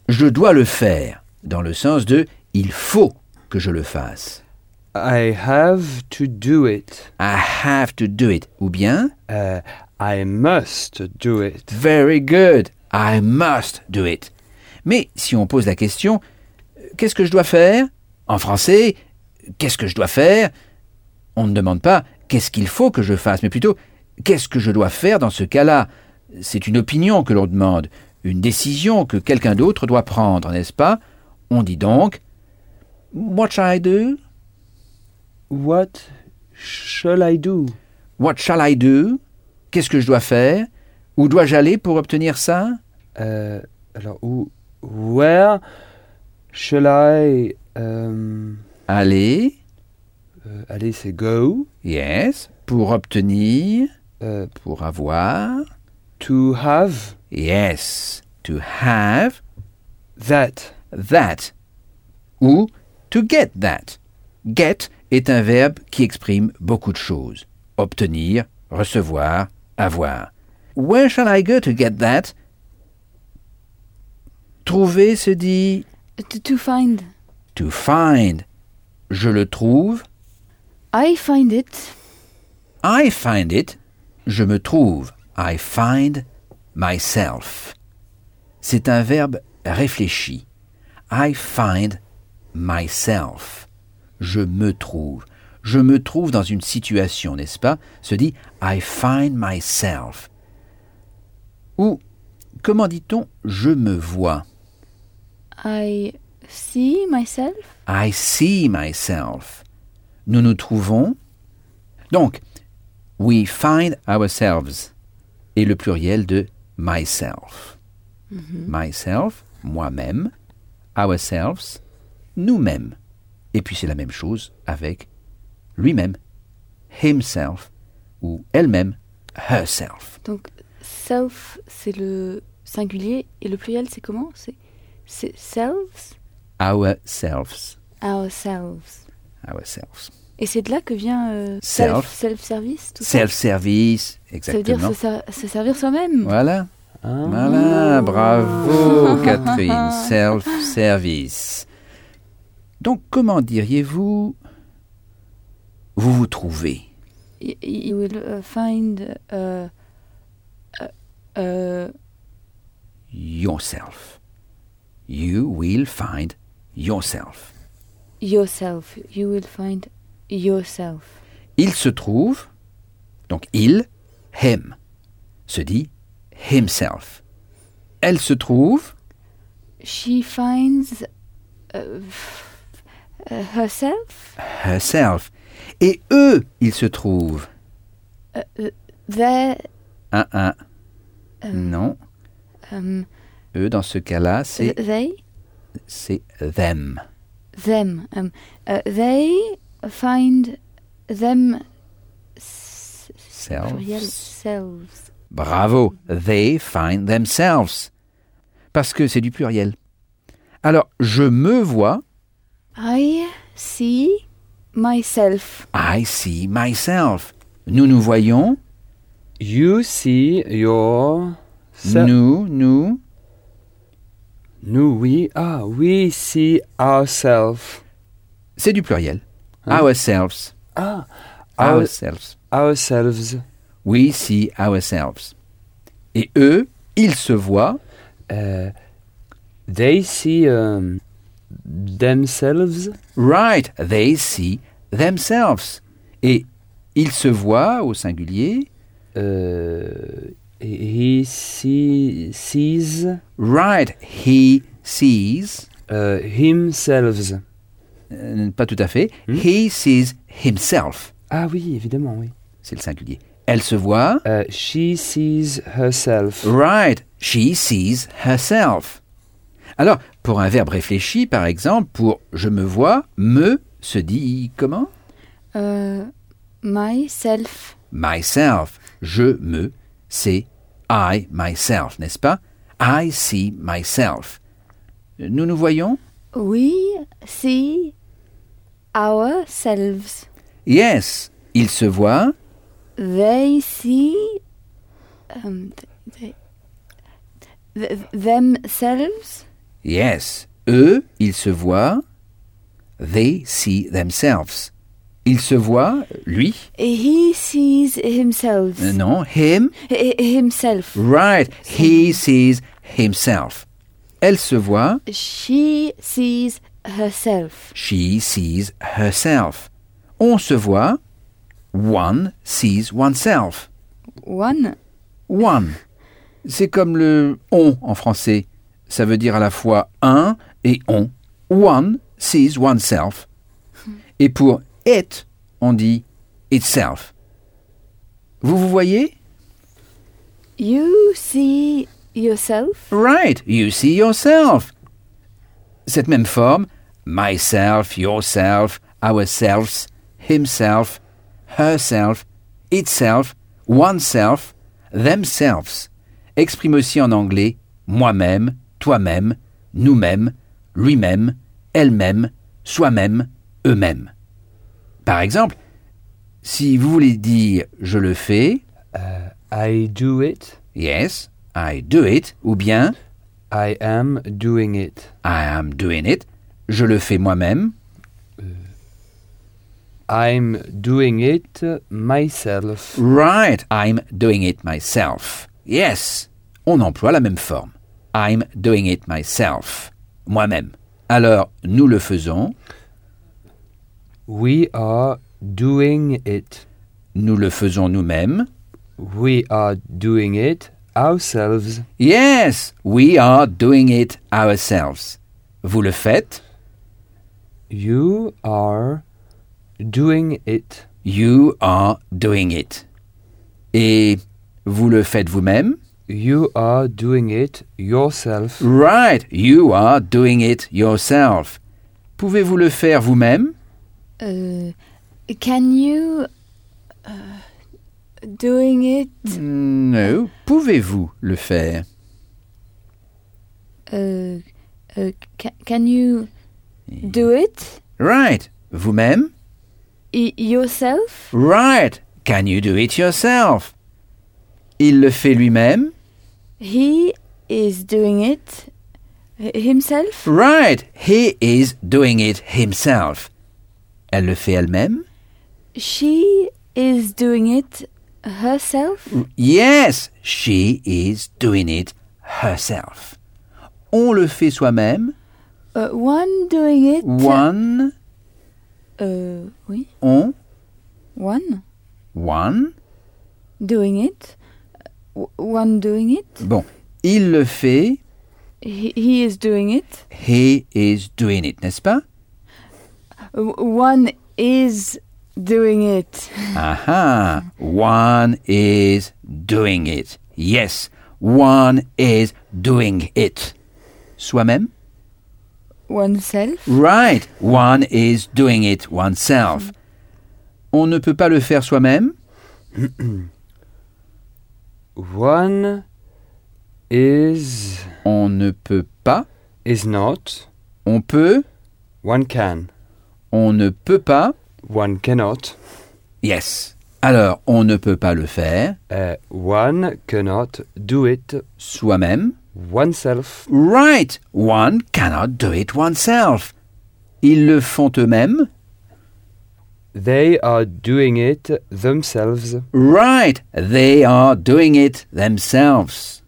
je dois le faire, dans le sens de il faut que je le fasse. I have to do it. I have to do it. Ou bien, I must do it. very good, I must do it. Mais si on pose la question, qu'est-ce que je dois faire? En français, qu'est-ce que je dois faire? On ne demande pas qu'est-ce qu'il faut que je fasse, mais plutôt qu'est-ce que je dois faire dans ce cas-là? C'est une opinion que l'on demande, une décision que quelqu'un d'autre doit prendre, n'est-ce pas? On dit donc What shall I do? What shall I do? What shall I do? Qu'est-ce que je dois faire? Où dois-je aller pour obtenir ça? Alors, where shall I... Aller, aller, c'est go. yes, pour obtenir, pour avoir, To have yes, to have that. that, ou to get that. Get est un verbe qui exprime beaucoup de choses. Obtenir, recevoir, avoir. Where shall I go to get that? Trouver se dit To find. to find. Je le trouve. I find it. I find it. Je me trouve. I find myself. C'est un verbe réfléchi. I find myself. Je me trouve. Je me trouve dans une situation, n'est-ce pas? Se dit I find myself. Ou, comment dit-on je me vois? I see myself. I see myself. Nous nous trouvons. Donc, we find ourselves. Et le pluriel de myself. Myself, moi-même. Ourselves, nous-mêmes. Et puis c'est la même chose avec lui-même. Himself ou elle-même. Herself. Donc, self, c'est le singulier. Et le pluriel, c'est comment? C'est selves? Ourselves. Ourselves. Ourselves. Et c'est de là que vient Self. self-service, tout ça? Self-service, Ça veut dire exactement. se servir soi-même. Voilà. Voilà, bravo Catherine. Self-service. Donc, comment diriez-vous vous vous trouvez? You will find Yourself. You will find yourself. yourself. You will find yourself. Il se trouve, donc il, him, se dit himself. Elle se trouve, She finds herself. herself. Et eux, ils se trouvent. They, Non. Eux, dans ce cas-là, c'est them. them. They find them pluriel, selves. Bravo. They find themselves. Parce que c'est du pluriel. Alors, je me vois. I see myself. I see myself. Nous nous voyons. You see your... Nous. we see ourselves. C'est du pluriel. Hein? Ourselves. Ourselves. Ourselves. We see ourselves. Et eux, ils se voient. They see themselves. Right, they see themselves. Et ils se voient au singulier. He sees Right, he sees. himself. Pas tout à fait. He sees himself. Ah oui, évidemment, oui. C'est le singulier. Elle se voit. She sees herself. Right, she sees herself. Alors, pour un verbe réfléchi, par exemple, pour je me vois, me se dit comment? Myself. Myself. Je me, c'est I, myself, n'est-ce pas? I see myself. Nous nous voyons? We see ourselves. Yes. Ils se voient. They see themselves. Yes. Eux, ils se voient. They see themselves. Il se voit, lui. He sees himself. Non, him. Himself. Right. He sees himself. Elle se voit. She sees herself. She sees herself. On se voit. One sees oneself. One. One. C'est comme le on en français. Ça veut dire à la fois un et on. One sees oneself. Et pour it, on dit itself. Vous voyez? You see yourself. Right, you see yourself. Cette même forme, myself, yourself, ourselves, himself, herself, itself, oneself, themselves, exprime aussi en anglais moi-même, toi-même, nous-mêmes, lui-même, elle-même, soi-même, eux-mêmes. Par exemple, si vous voulez dire je le fais, I do it. yes, I do it, ou bien I am doing it. I am doing it, je le fais moi-même, I'm doing it myself. right, I'm doing it myself. Yes, on emploie la même forme. I'm doing it myself, moi-même. Alors, nous le faisons, We are doing it. nous le faisons nous-mêmes. We are doing it ourselves. Yes, we are doing it ourselves. Vous le faites, You are doing it. you are doing it. Et vous le faites vous-même, You are doing it yourself. right, you are doing it yourself. Pouvez-vous le faire vous-même? Can you doing it? No. Pouvez-vous le faire? Can you do it Right. Vous-même? yourself? Right. Can you do it yourself? Il le fait lui-même? He is doing it himself. Right. He is doing it himself. Elle le fait elle-même? She is doing it herself. Yes, she is doing it herself. On le fait soi-même? One doing it. One, Oui. on, One one. doing it. One doing it. Bon, il le fait, He is doing it. he is doing it, n'est-ce pas? One is doing it. Aha, one is doing it. Yes, one is doing it. Soi-même? Oneself. Right, one is doing it oneself. On ne peut pas le faire soi-même? One is On ne peut pas. not. On peut. One can. On ne peut pas. One cannot. Yes. Alors, on ne peut pas le faire One cannot do it soi-même. oneself. Right, one cannot do it oneself. Ils le font eux-mêmes. They are doing it themselves. Right, they are doing it themselves.